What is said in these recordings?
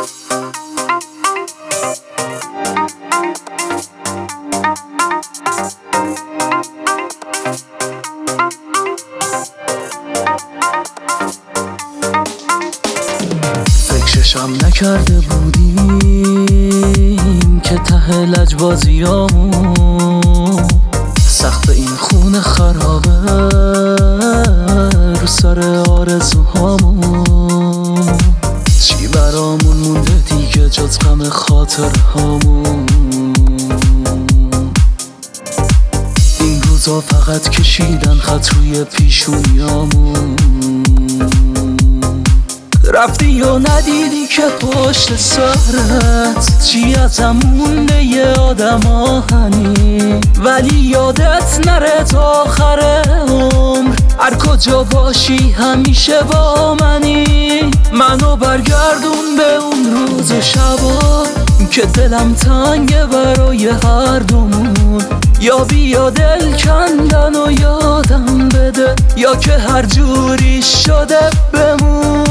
فکرشم نکرده بودیم که ته لجبازیامون سقف این خونه خرابه رو سر آرزوهامون. چی برامون مونده دیگه جز غم خاطرهامون؟ این روزا فقط کشیدن خط روی پیشونیامون. رفتی و ندیدی که پشت سرت چی ازم مونده یه آدم آهنی، ولی یادت نره تا آخر عمر هر کجا باشی همیشه با منی. منو برگردون به اون روز و شبا که دلم تنگه برای هر دومون. یا بیا دل کندن و یادم بده، یا که هر جوری شده بمون.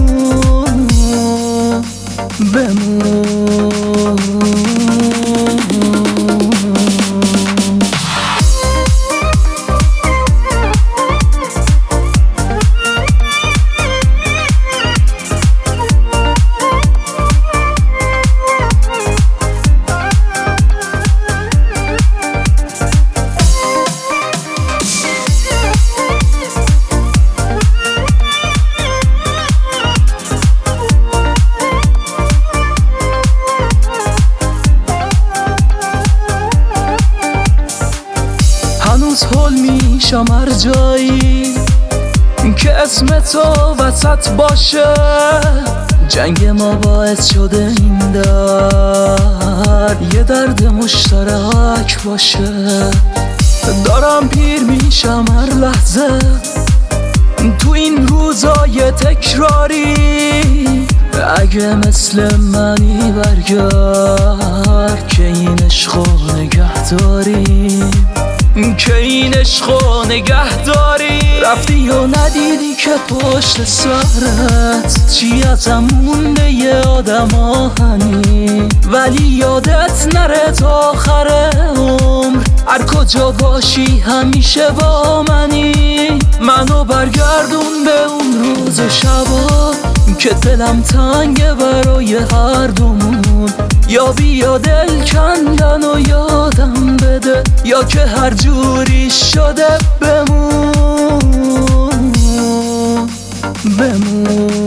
هنوز حل میشم هر جایی که اسم تو وسط باشه. جنگ ما باعث شده این درد یه درد مشترک باشه. دارم پیر میشم هر لحظه تو این روزای تکراری. اگه مثل منی برگرد که این عشقو نگه داری، که این عشقو نگه داری. رفتی و ندیدی که پشت سرت چی ازم مونده یه آدم آهنی، ولی یادت نره تا آخر عمر هر کجا باشی همیشه با منی. منو برگردون به اون روز و شبا که دلم تنگه برای هر دومون. یا بیا دل کندن و یادم بده، یا که هر جوری شده بمون.